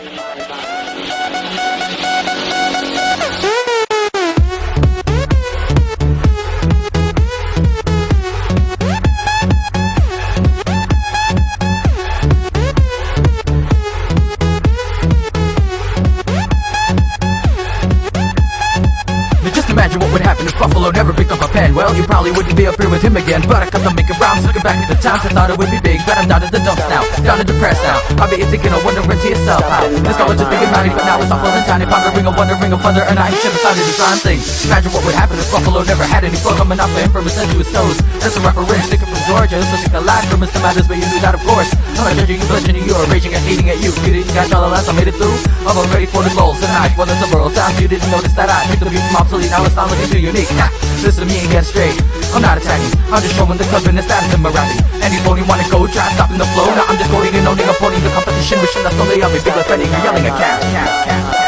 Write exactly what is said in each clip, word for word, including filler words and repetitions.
Imagine what would happen if Buffalo never picked up a pen. Well, you probably wouldn't be up here with him again, but I cut them making rhymes. Looking back at the times, I thought it would be big, but I'm down in the dumps now, down and depressed now. I bet you're thinking of wondering to yourself how this college is big and mighty, but now it's awful and tiny. Pondering a wondering of thunder, and I ain't shit beside this rhyme thing. Imagine what would happen if Buffalo never had any flow coming off of him from his head to his toes. That's a reference, sticking from Georgia, so take a line from Mister Matters, but you knew that of course. I'm not judging you, bludgeoning you, or raging and hating at you. You didn't catch all the last I made it through. I'm ready for the goals tonight. Well, there's several times you didn't notice that I picked the beat from obsolete. Now it's not looking too unique. Nah, listen to me and get straight. I'm not attacking, I'm just showing the club and the status in my rapping. Any phony wanna go try stopping the flow. Now I'm just quoting and owning, opposing the competition, wishing that someday I'll be big like Freddy. You're yelling at cat, cat, cat, cat.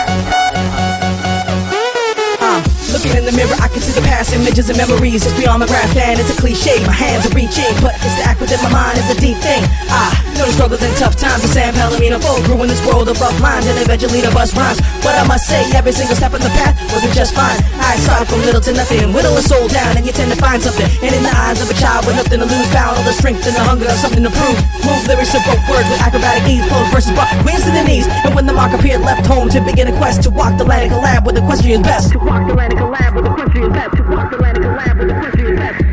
Looking in the mirror, I can see the past images and memories just beyond the graph, and it's a cliche. My hands are reaching, but it's the act within my mind is a deep thing. I know the struggles and tough times of San Palomino folk grew in this world of rough lines and eventually the bust rhymes. But I must say, every single step in the path wasn't just fine. I started from little to nothing, whittle a soul down, and you tend to find something. And in the eyes of a child with nothing to lose, found all the strength and the hunger of something to prove. Move lyrics to broke words with acrobatic ease, flow versus brought queens to the knees. And when the mark appeared, left home to begin a quest to walk the land and collab with the question is best. To walk the land and collab with the question is best. To walk the land and collab with the question is best.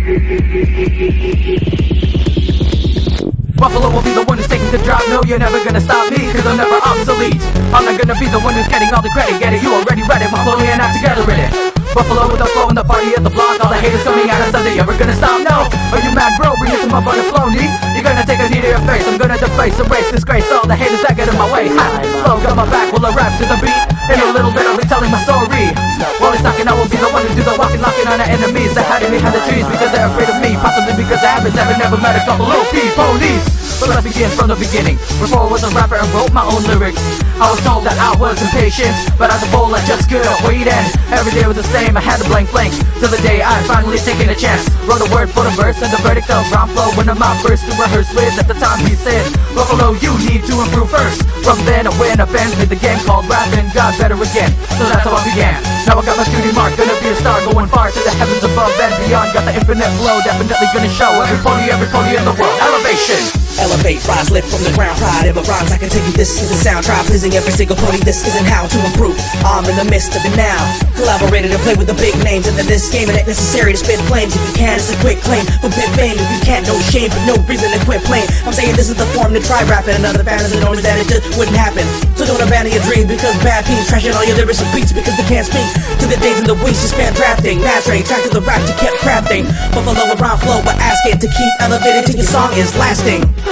Buffalo will be the one who's taking the drop. No, you're never gonna stop me, cause I'm never obsolete. I'm not gonna be the one who's getting all the credit. Get it, you already read it, my flow and not together in it. Buffalo with the flow and the party at the block. All the haters coming at us, are they ever gonna stop? No, are you mad bro? Bring it up on the flow, knee. You're gonna take a knee to your face. I'm gonna deface, erase, disgrace all the haters that get in my way. Ha, flow got my back, will I rap to the beat? In a little bit I'll be telling my story. While he's talking I will be the one to do the walking, knocking on the enemies that hiding behind the trees because they're afraid of me. Possibly because I haven't never, never met a couple of P-ponies. But let's begin from the beginning. Before I was a rapper and wrote my own lyrics, I was told that I was impatient, but as a bowl I just couldn't wait. And every day was the same, I had to blank blank till the day I finally taken a chance. Wrote a word for the verse and the verdict of rhyme flow. One of my first to rehearse with. At the time he said, Buffalo, you need to improve first. From then I went up and played the game called rap and got better again. So that's how I began. Now I got my studio mark, gonna be a star, going far to the heavens above and beyond. Got the infinite flow, definitely gonna show every pony, every pony in the world. Elevation. Elevate, rise, lift from the ground, pride in my rhymes. I can take you, this is the sound. Try pleasing every single pony, this isn't how to improve. I'm in the midst of it now. Collaborated and play with the big names, and in this game it ain't necessary to spit flames. If you can, it's a quick claim for big fame. If you can't, no shame, but no reason to quit playing. I'm saying this is the form to try rapping. Another fan of the norm is that it just wouldn't happen. So don't abandon your dreams because bad peeps trashing all your lyrics and beats because they can't speak to the days and the weeks you spent drafting, mastering, track to the rap you kept crafting. Buffalo and rhyme flow, but asking to keep elevating till your song is lasting.